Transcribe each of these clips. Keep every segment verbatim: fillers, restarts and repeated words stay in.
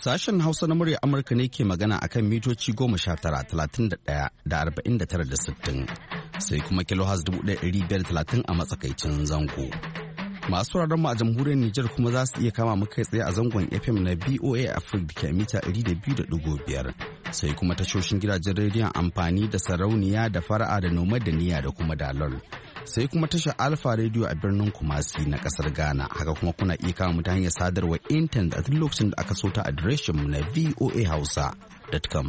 Sashen Hausa na murya Amurka ne ke magana akan mitoci goma sha tara, talatin da ɗaya da arba'in da tara da sittin, sai kuma kilohaz dubu ɗaya ɗari biyar talatin a matsakaicin zango. Masu sauraron mu a jamhuriyar Nijar kuma za su iya kama mu kai tsaye a zangon F M na B O A Africa da ke mita ɗari da biyu da ɗigo biyar. Sai kuma tashoshin gidajen rediyon amfani da sarauniya da fara'a da noma da niyya da kuma dalol. Sai kuma tashar Alfa Radio a birnin Kumasi na kasar Ghana. Haka kuma kuna iya kama mu ta hanyar sadarwar intanet a duk lokacin da aka so ta adireshin mu na voa hausa dot com.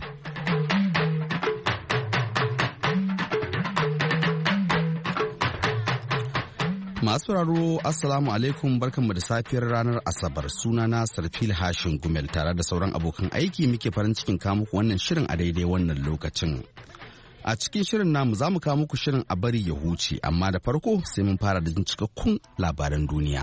Masu sauraro Assalamu alaikum, barkanmu da safiyar ranar Asabar. Sunana Sarfil Hashin Gumel tare da sauran abokan aiki muke farin cikin kawo muku wannan shirin a daidai wannan lokacin. A cikin shirin namu za mu kawo muku shirin a bari ya huce, amma da farko sai mun fara da jin cikakkun labaran duniya.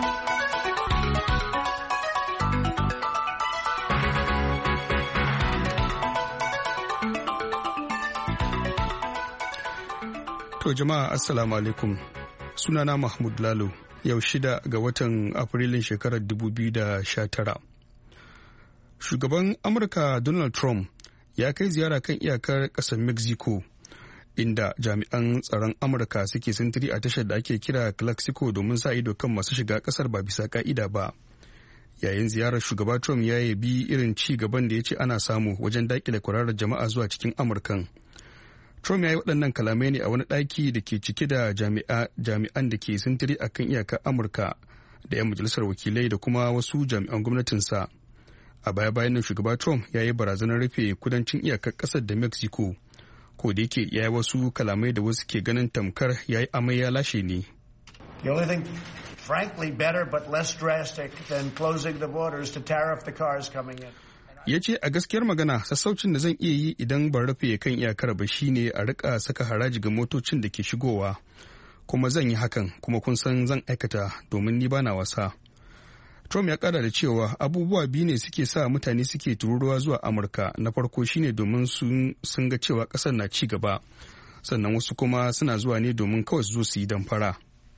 To jama'a Assalamu alaikum. Sunana Mahmud Lalo, yau shida ga watan Afrilun shekarar dubu biyu da sha tara. Shugaban Amurka Donald Trump ya kai ziyara kan iyakar ƙasar Mexico, inda jami'an tsaron Amurka suke sintiri a tashar da ake kira Calexico domin sa ido kan masu shiga ƙasar ba bisa ka'ida ba. Yayin ziyarar shugaba Trump ya yabi irin ci gaban da ya ce ana samu wajen daƙile kwararar jama'a zuwa cikin Amurkan. Trump ya yi waɗannan kalamai ne a wani ɗaki da ke cike da jami'an da ke sintiri a kan iyakar Amurka da 'yan majalisar wakilai da kuma wasu jami'an gwamnatinsa. A baya-bayan nan shugaba Trump ya yi barazanar rufe kudancin iyakar ƙasar da Mexico, ko da yake ya yi wasu kalamai da wasu ke ganin tamkar ya yi amai ya lashe ne. The only thing, frankly, better but less drastic than closing the borders to tariff the cars coming in. Ya ce a gaskiyar magana sassaucin da zan iya yi idan ban rufe kan iyakar ba shine a rika saka haraji ga motocin da ke shigowa, kuma zan yi hakan kuma kun san zan aikata domin ni bana wasa. Trump ya kara da cewa abubuwa biyu ne suke sa mutane suke tururuwa zuwa Amurka. Na farko shine domin sun ga cewa kasar na ci gaba, sannan wasu kuma suna zuwa ne domin kawai su zo su yi damfara.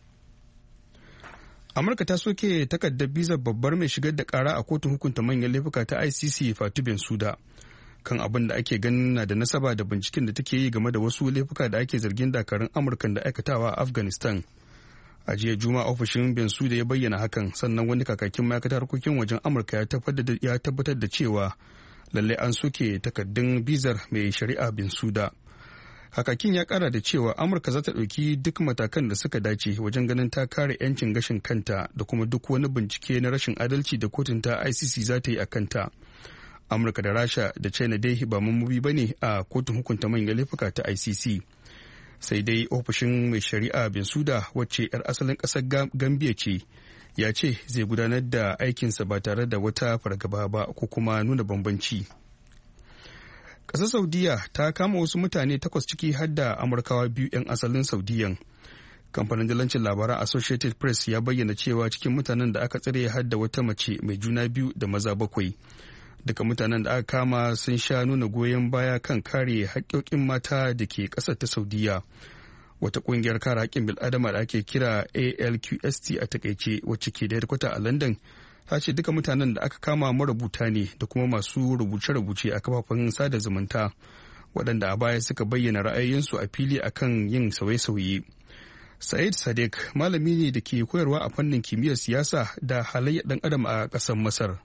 Amurka ta soke takardar bizar babbar mai shigar da kara a kotun hukunta manyan laifuka ta I C C Fatou Bensouda kan abin da ake ganin na da nasaba da binciken da take yi game da wasu laifuka da ake zargin dakarun Amurka da aikatawa a Afghanistan. A jiya Juma'a ofishin Bensouda ya bayyana hakan, sannan wani kakakin ma'aikatar harkokin wajen Amurka ya tabbatar da cewa lallai an soke takardun bizar mai shari'a Bensouda. Kakakin ya kara da cewa Amurka za ta ɗauki duk matakan da suka dace wajen ganin ta kare 'yancin gashin kanta da kuma duk wani bincike na rashin adalci da kotun ta I C C za ta yi a kanta. Amurka da Rasha da China dai ba mambobi ba ne a kotun hukunta manyan laifuka ta I C C. Sai dai ofishin mai shari'a Bensouda, wacce 'yar asalin ƙasar Gambia ce, ya ce zai gudanar da aikinsa ba tare da wata fargaba ba ko kuma nuna bambanci. Ƙasar Saudiya ta kama wasu mutane takwas ciki har da Amurkawa biyu 'yan asalin Saudiyan. Kamfanin dalancin labaran Associated Press ya bayyana cewa cikin mutanen da aka tsare har da wata mace mai juna biyu da maza bakwai. Duka mutanen da aka kama sun sha nuna goyon baya kan kare haƙƙoƙin mata da ke ƙasar ta Saudiya. Wata ƙungiyar kare haƙƙin bil'adama da ake kira A L Q S T a takaice, wacce ke da hedkwata a London, ta ce duka mutanen da aka kama marubuta ne da kuma masu rubuce-rubuce a kafafen sada zumunta, waɗanda a baya suka bayyana ra'ayoyinsu a fili akan yin sauye-sauye. Said Sadiq malami ne da ke koyarwa a fannin kimiyyar siyasa da halayyar ɗan adam a ƙasar Masar.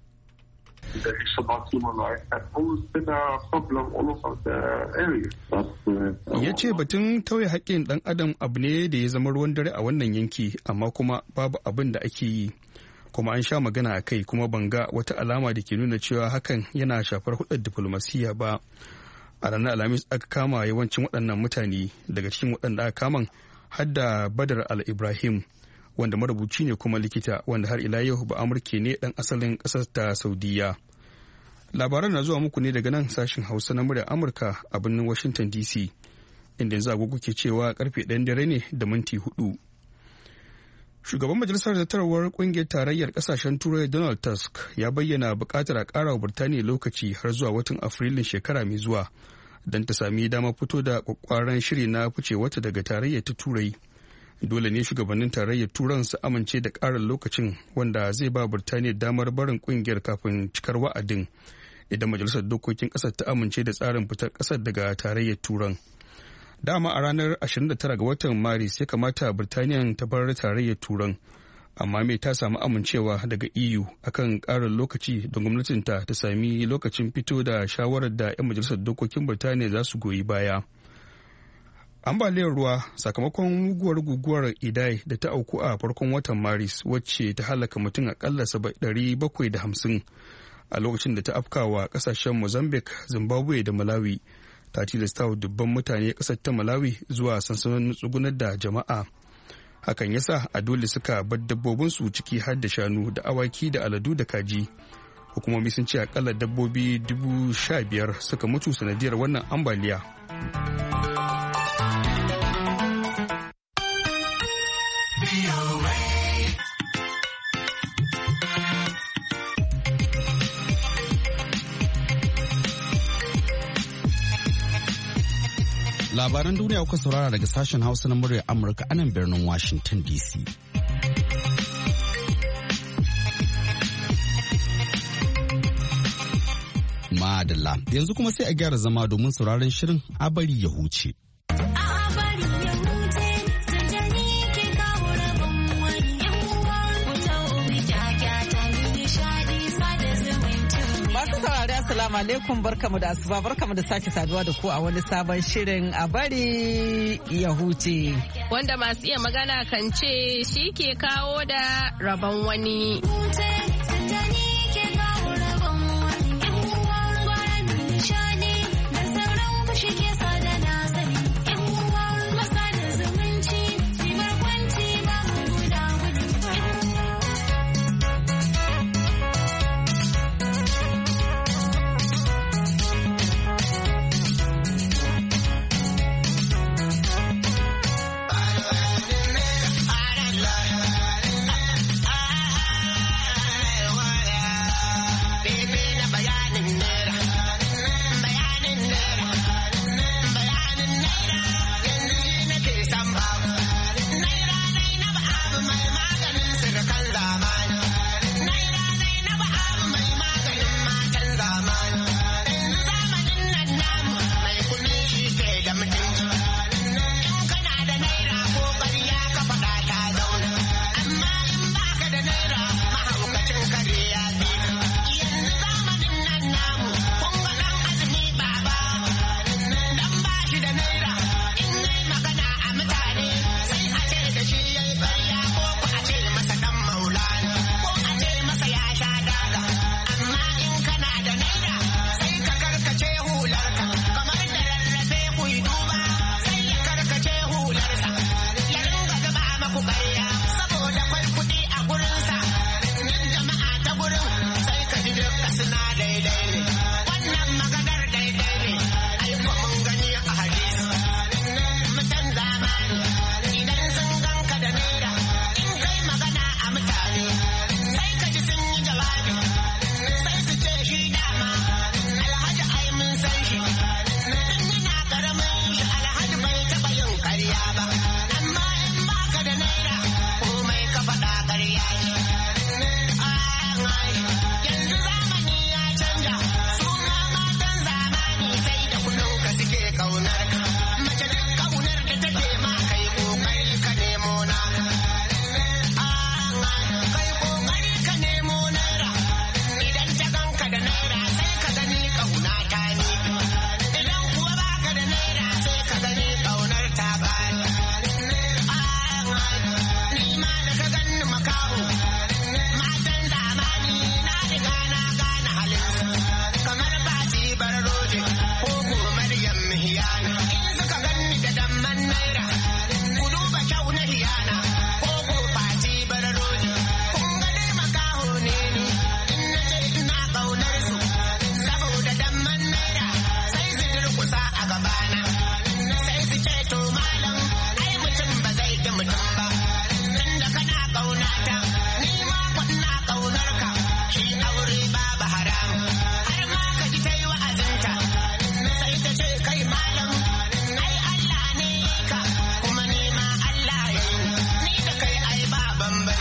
Ya ce batun tauye haƙƙin ɗan adam abu ne da ya zama ruwan dare a wannan yanki, amma kuma babu abin da ake yi. Kuma an sha magana a kai, kuma ban ga wata alama da ke nuna cewa hakan yana shafar hudar diflomasiyya ba. A ranar Alhamis aka kama yawancin waɗannan mutane, daga cikin waɗanda aka kaman har da Badar al-Ibrahim, wanda marubuci ne kuma likita, wanda har ila yau ba Amurke ne ɗan asalin ƙasar ta Saudiya. Labaran na zuwa muku ne daga nan sashen Hausa na muryar Amurka a birnin Washington D C, inda yanzu agogo ke cewa karfe ɗayan dare ne da minti hudu. Shugaban Majalisar Zartarwar Ƙungiyar Tarayyar Ƙasashen Turai Donald Tusk ya bayyana buƙatar a ƙara wa Birtaniya lokaci har zuwa watan Afrilun shekara mai zuwa don ta sami dama fito da ƙwaƙƙwaran shiri na fice wata daga tarayyar ta Turai. dole ne shugabannin tarayyar turan su amince da ƙarin lokacin wanda zai ba Birtaniya damar barin ƙungiyar kafin cikar wa'adin idan majalisar dokokin ƙasar ta amince da tsarin fitar ƙasar daga tarayyar turan. Dama a ranar ashirin da tara ga watan Maris ya kamata Birtaniya ta bar tarayyar turan, amma mai ta samu amincewa daga E U akan ƙarin lokaci don gwamnatinta ta sami lokacin fito da shawarar da 'yan majalisar dokokin Birtaniya za su goyi baya. Ambaliyar ruwa sakamakon muguwar guguwar Idai da ta auku a farkon watan Maris wacce ta halaka mutum akalla ɗari bakwai da hamsin a lokacin da ta afkawa kasashen Mozambique, Zimbabwe da Malawi ta tilasta wa dubban mutane kasar ta Malawi zuwa sansanonin tsugunar da jama'a. Hakan yasa a dole suka bar dabbobinsu ciki har da shanu da awaki da aladu da kaji. Hukumomi sun ce akalla dabbobi dubu sha biyar suka mutu sanadiyar wannan ambaliya. Labaran duniya kuka saurara daga sashen Hausa na muryar Amurka anan birnin Washington D C. Madalla, yanzu kuma sai a gyara zama domin sauraron shirin a bari ya huce. Assalamu alaikum, barkamu da asuba, barkamu da sake saduwa da ku a wani sabon shirin a bari ya huce. Wanda masu iya magana kan ce shi ke kawo da rabon wani.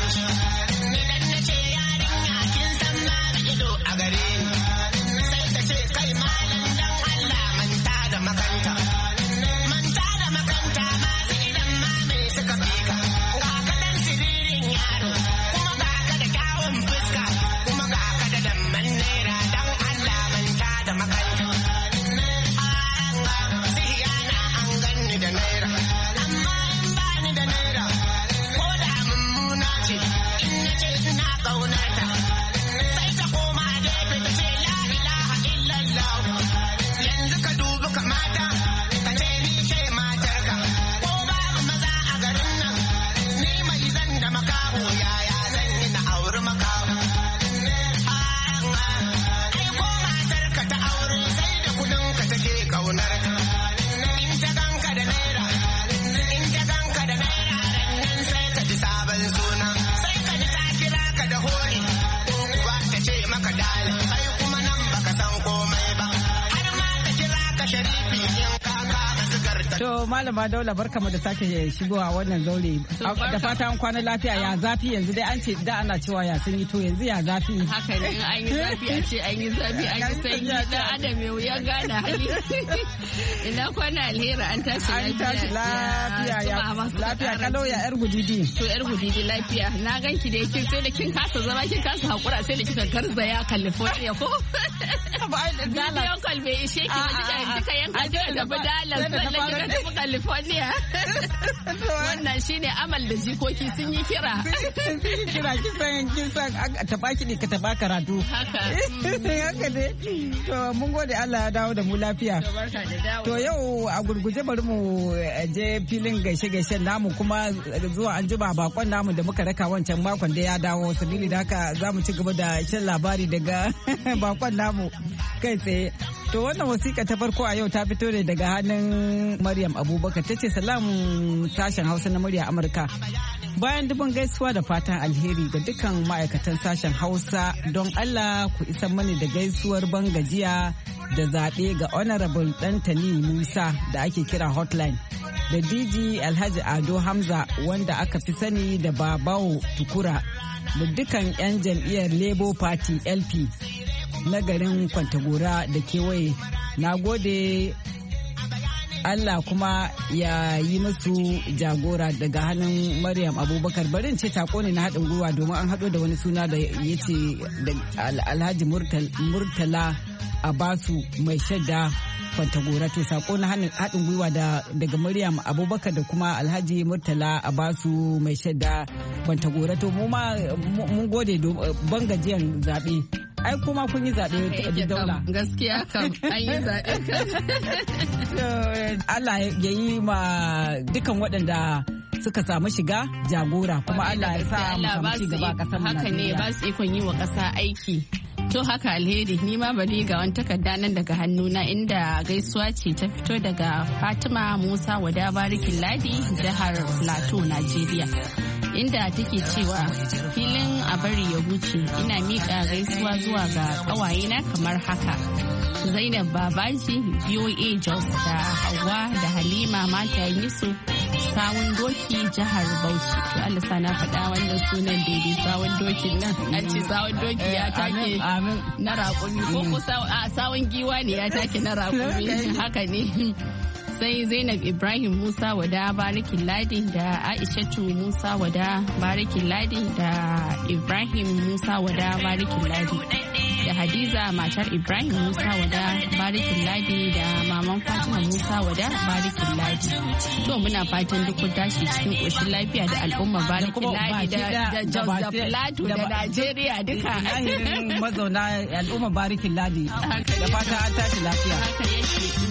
kamshi. Idan na ce yarinya kin san ma da ido a gare ni. Sai ta ce kai malam dan Allah manta da makanta. Manta da makanta ma idan ma me suka fi ka. Ga ka dan siririn yaro kuma ga ka da kyawun fuska kuma ga ka da damman naira dan Allah manta da makanta. Sihiyana an ganni da naira amma in ba ni da naira ko da mummuna ce in na ce ina ƙaunarta sai ta koma gefe ta ce la ilaha illallah. Yanzu ka dubi kamata ka ce ni ce matarka ko babu maza a garin nan ni mai zan da makaho yaya zan yi na auri makaho. Ai ko matarka ta aure sai da kudinka take ƙaunarka. In ta ganka da naira in ta ganka da naira rannan sai ka ji sabon suna sai ka ji ta kira ka da hori ko kuwa ta ce maka dali kai kuma nan baka san komai ba har ma ta kira ka sharifi in ka kama sigarta. To malama Daula barkamu da sake shigowa wannan zaure. Da fata an kwana lafiya ya zafi yanzu dai an ce da ana cewa ya sanyi to yanzu ya zafi. Haka ne in an yi zafi a ce an yi zafi an yi sanyi dan adam mai wuyan gane hali. Ina kwana alheri an tashi lafiya. An tashi lafiya ya lafiya kalau ya yar gudidi. To yar gudidi lafiya na ganki da yake sai da kin kasa zama kin kasa hakura sai da kika garzaya California ko. Bidiyon call bai ishe ki ba duka yanka duka tafi Dallas sannan kika tafi California. Wannan shine amal da jikoki sun yi kira. Sun yi kira kisan kisan taba kiɗi ka taba karatu. Haka. Haka ne. To mun gode Allah ya dawo da mu lafiya. To yau a gurguje bari mu je filin gaishe-gaishen namu kuma zuwa an jima bakon namu da muka raka wancan makon da ya dawo sabili da haka za mu ci gaba da shan labari daga bakon namu kai tsaye. To wannan wasiƙa ta farko a yau ta fito ne daga hannun Maryam Abubakar ta ce salamun sashen Hausa na murya Amurka. Bayan dubin gaisuwa da fatan alheri ga dukkan ma'aikatan sashen Hausa don Allah ku isa mani da gaisuwar ban gajiya da zaɓe ga Honorable Dantani Musa da ake kira Hotline da D G Alhaji Ado Hamza wanda aka fi sani da Babawo Tukura da dukkan 'yan jam'iyyar Labour Party L P na garin Kwantagora da kewaye. Na gode Allah kuma ya yi musu jagora daga hannun Maryam Abubakar. Barin ce tako ne na haɗin gwiwa domin an haɗo da wani suna da ya ce Alhaji Murtala Abasu mai shadda Kwantagora. To sako na haɗin gwiwa daga Maryam Abubakar da kuma Alhaji Murtala Abasu mai shadda Kwantagora. To mu ma mun gode ban gajiyan zaɓe. Ai kuma kun yi zaɓe da Daula. Gaskiya kam an yi zaɓe kan. Allah ya yi ma dukan waɗanda suka samu shiga jagora kuma Allah ya sa mu samu ci gaba a ƙasar mu. Haka ne ba su ikon yi wa ƙasa aiki. To haka alheri ni ma bari ga wani takarda nan daga hannuna inda gaisuwa ce ta fito daga Fatima Musa Wada Barikin Ladi jihar Plateau Najeriya. Inda take cewa filin a bari ya huce ina miƙa gaisuwa zuwa ga ƙawayena kamar haka. Zainab Babaji, B O A Jos da Hauwa da Halima Mata Yusuf, Sawun Doki jihar Bauchi. To Allah sana faɗa wannan sunan daidai Sawun Dokin nan. An ce Sawun Doki ya take na raƙumi ko ko Sawun Giwa ne ya take na raƙumi haka ne. Sai Zainab Ibrahim Musa Wada Barikin Ladi da Aishatu Musa Wada Barikin Ladi da Ibrahim Musa Wada Barikin Ladi da Hadiza matar Ibrahim Musa Wada Barikin Ladi da maman Fatima Musa Wada Barikin Ladi. To muna fatan duk kun tashi cikin ƙoshin lafiya da al'umma Barikin Ladi da Jos da Plateau da Najeriya duka. Mazauna al'umma Barikin Ladi da fata an tashi lafiya. Haka yake.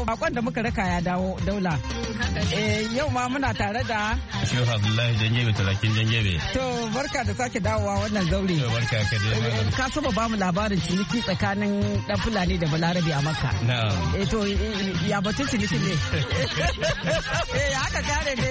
bakon da muka raka ya dawo daula. Eh yau ma muna tare da Shehu Abdullahi Jangebe Talakin Jangebe. To barka da sake dawowa wannan zaure. To barka ka dai. Ka saba ba mu labarin ciniki tsakanin dan Fulani da Balarabe a Makka. Na'am. Eh to ya batun ciniki ne. Eh haka kare ne.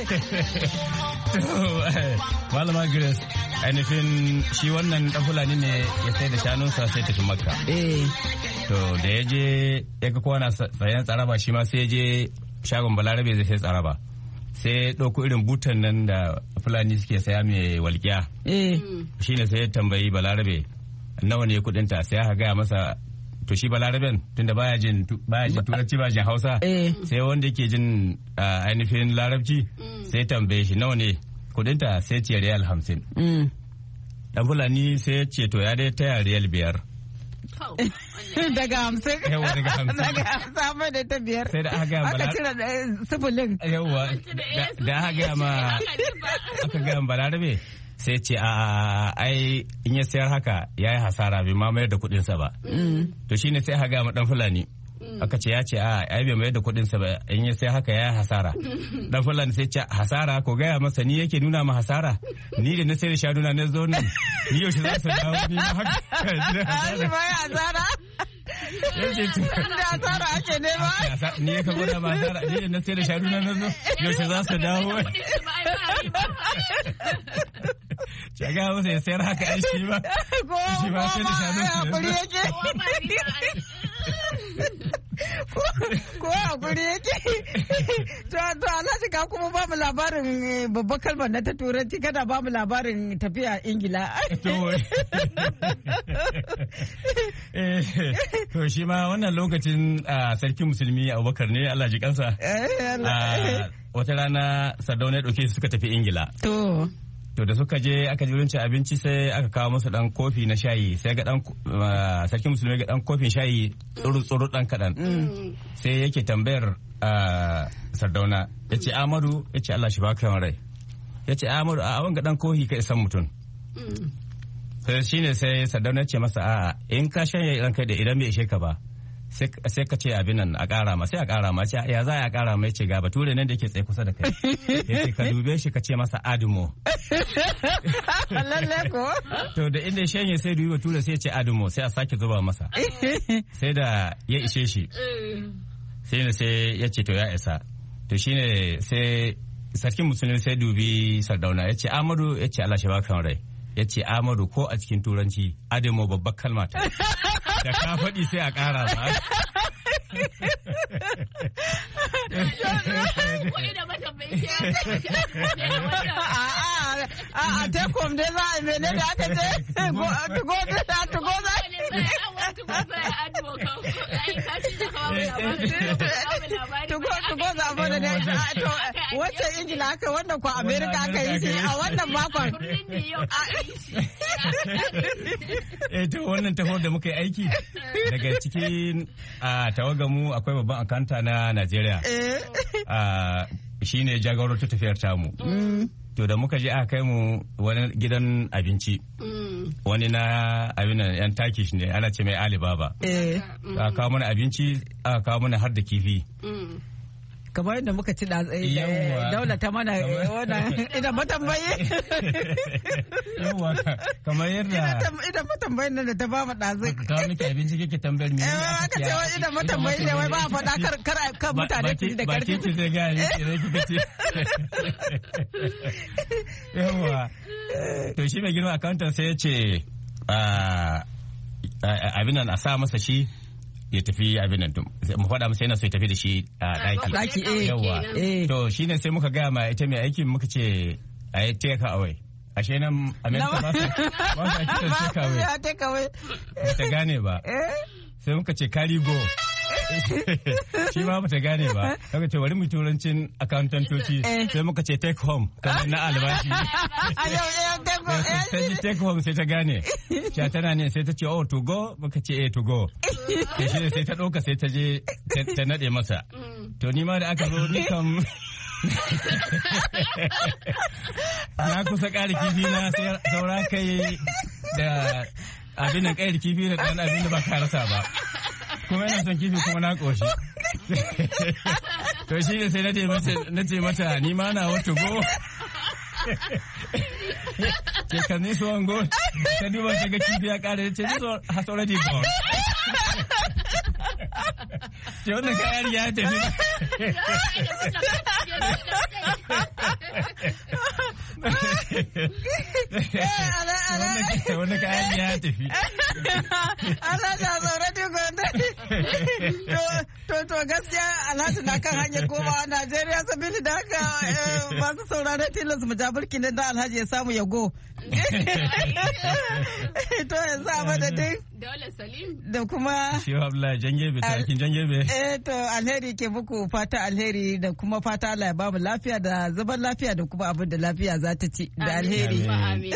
Malama Grace ainihin shi wannan dan Fulani ne ya sai da shanunsa sai tafi Makka. Eh. To da ya je ya ga kowa na sayan tsaraba shi ma sai ya je shagon Balarabe zai sai tsaraba. Sai ɗauko irin butan nan da Fulani suke saya mai walƙiya. Eh. Shi ne sai ya tambayi Balarabe nawa ne kuɗinta sai aka gaya masa to shi Balaraben tunda baya jin baya jin turanci ba jin Hausa. Sai wanda yake jin ainihin Larabci sai tambaye shi nawa ne kuɗinta sai ce riyal hamsin. Dan Fulani sai ya ce to ya dai taya riyal biyar. Daga hamsin. Yawa daga hamsin. Daga hamsin da ta biyar. Sai da aka gaya Aka cire sifilin. Yawa da aka gaya ma aka gaya ma Balarabe sai ce a ai in ya sayar haka ya yi hasara bai ma mayar da kuɗinsa ba. To shine sai aka gaya ma dan Fulani. Aka ce ya ce a ai bai mayar da kuɗinsa ba in ya sayar haka ya yi hasara. Dan Fulani sai ce hasara ko gaya masa ni yake nuna ma hasara ni da na sayar da shaduna na zo nan ni yaushe za su dawo ni ma haka. Shi ba ya hasara. Da hasara ake nema. Ni ya ka gwada ma hasara ni da na sayar da shaduna na zo yaushe za su dawo. Shaga masa ya sayar haka ai shi ba. Shi ba sai da shaduna. Ko a guri yake. To to Alhaji ka kuma ba mu labarin babbar kalmar na ta turanci kada ba mu labarin tafiya Ingila. To shi ma wannan lokacin sarkin musulmi Abubakar ne Allah ji kansa. Wata rana Sardauna ya dauke suka tafi Ingila. To To da suka je aka je wurin cin abinci sai aka kawo musu dan kofi na shayi sai ga dan sarkin musulmi ga dan kofin shayi tsuru tsuru dan kadan sai yake tambayar Sardauna yace Amadu yace Allah shi baka yawan rai yace Amadu a wanga dan kofi ka isan mutun sai shine sai Sardauna yace masa a in ka shanye dan kai da idan bai ishe ka ba sai ka ce abin nan a ƙara ma sai a ƙara ma ce ya za a ƙara ma yace ga bature nan da yake tsaye kusa da kai yace ka dube shi ka ce masa adumo. Lalle ko to da inda shanye sai dubi bature sai ya ce adumo sai a sake zuba masa sai da ya ishe shi sai ne sai ya ce to ya isa to shine sai sarkin musulmi sai dubi Sardauna yace Amadu yace Allah shi baka rai yace Amadu ko a cikin turanci adumo babbar kalma ta da ka faɗi sai a ƙara ba. A tekom dai za a mene da aka ce tugo da tugo za tugo tugo za a bada da wacce Ingila aka wannan ko Amerika aka yi shi a wannan makon. Eh to wannan taho da muka yi aiki daga cikin tawagamu akwai babban akanta na Najeriya. Shi ne jagoro ta tafiyar tamu. To da muka je aka kai mu wani gidan abinci. Wani na abin yan Turkish ne ana ce mai Alibaba. Aka kawo mana abinci aka kawo mana har da kifi. Kamar yadda muka ci da daula ta mana wannan idan matambayi. Yawwa kamar yadda idan matambayin nan da ta ba mu ɗazu. Ka kawo miki abinci kike tambayar me. Aka ce wai idan matambayi ne wai ba a faɗa kar kar mutane su da karfi. Ba ki zai ga ni idan kika ce. Yawwa to shi mai girma accountant sai ya ce abin nan a sa masa shi ya tafi abin nan mu faɗa masa yana so ya tafi da shi a ɗaki. Ɗaki eh. Yawwa. To shine sai muka gaya ma ita mai aiki muka ce a yi take away. Ashe nan Amerika ba su ba su ake take away. Ya take away. Ba ta gane ba. Sai muka ce carry go. Shi ma ba ta gane ba. Kaga ce bari mu turancin accountantoci sai muka ce take home kamar na albashi. Sai ji take home sai ta gane. Sha tana ne sai ta ce oh to go muka ce eh to go. Sai shi ne sai ta ɗauka sai ta je ta naɗe masa. To ni ma da aka zo ni kam na kusa ƙara kifi na saura kai da abin da ƙayar kifi da ɗan abin da ba ka rasa ba. Kuma yana son kifi kuma na ƙoshi. To shi ne sai na ce mata ni ma na wata go. Ke kan ni so go. Ta duba ta ga kifi ya kare ce this one has already gone. Ce wannan kayan ya tafi. Wannan kayan ya tafi. Ana da zaune gwanda. To to gaskiya Alhaji na kan hanyar komawa Najeriya sabili da haka masu sauraron tilas mu ja burki da Alhaji ya samu ya go. To yanzu a madadin Dole Salim da kuma Shehu Abdullahi Jangebe tarakin Jangebe. Eh to alheri ke muku fata alheri da kuma fata Allah ya ba mu lafiya da zaman lafiya da kuma abin da lafiya za ta ci da alheri. Amin.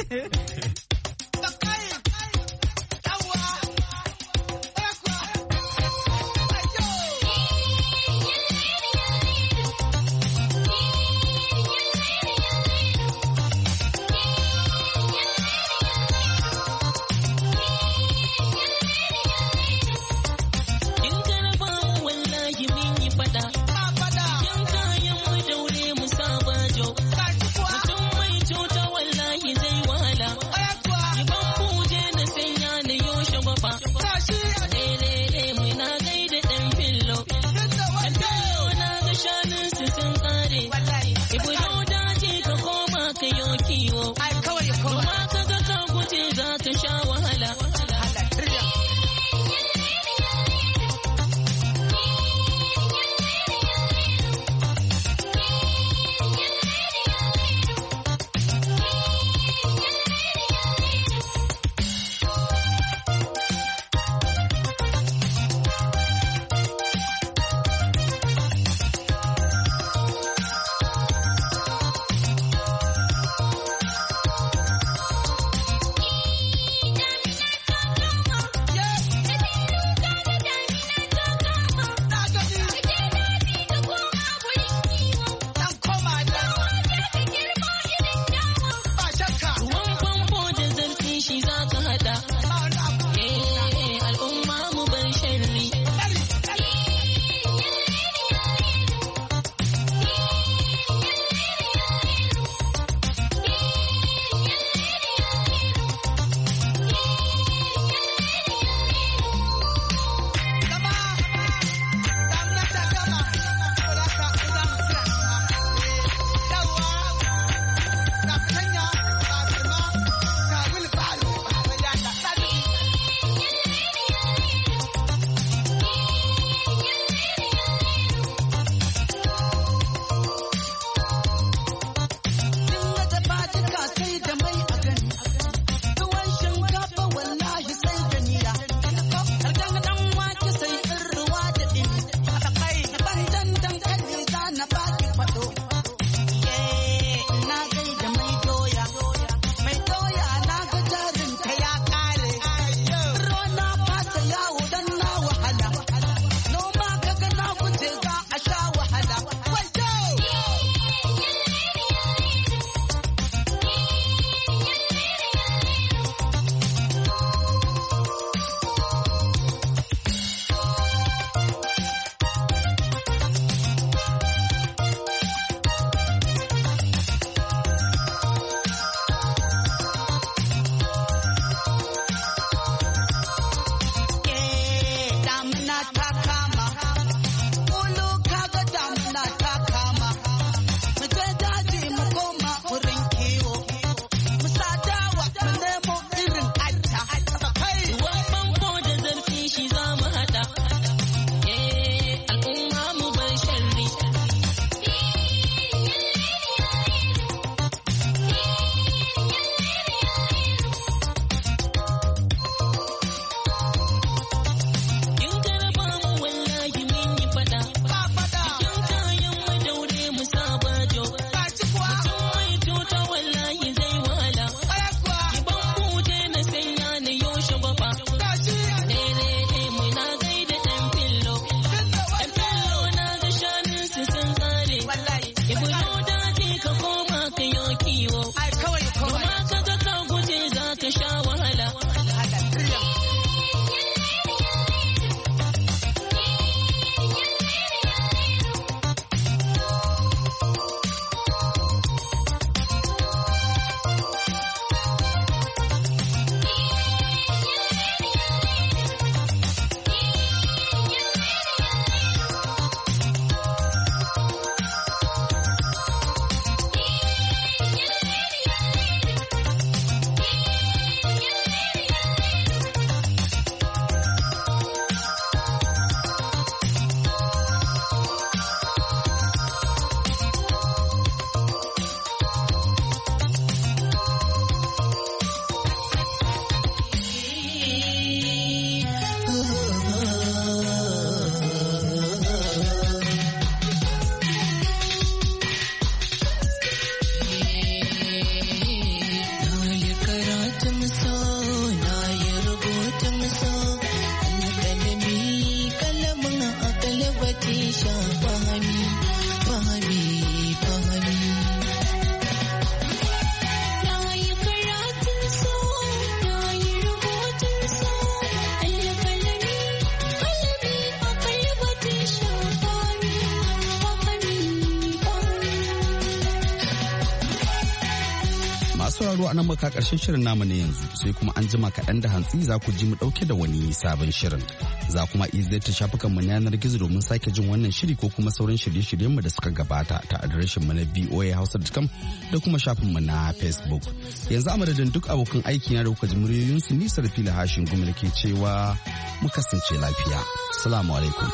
Masu sauraro a nan muka karshen shirin namu ne yanzu sai kuma an jima kaɗan da hantsi za ku ji mu ɗauke da wani sabon shirin. Za kuma iya ta shafukan mu na yanar gizo domin sake jin wannan shiri ko kuma sauran shirye-shiryen mu da suka gabata ta adireshin mu na v o a hausa dot com da kuma shafin mu na Facebook. Yanzu a madadin duk abokan aiki na da kuka ji muryoyin su nisar fili hashin gumi ke cewa mu kasance lafiya. Assalamu alaikum.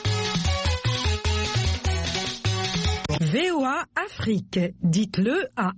Dites-le à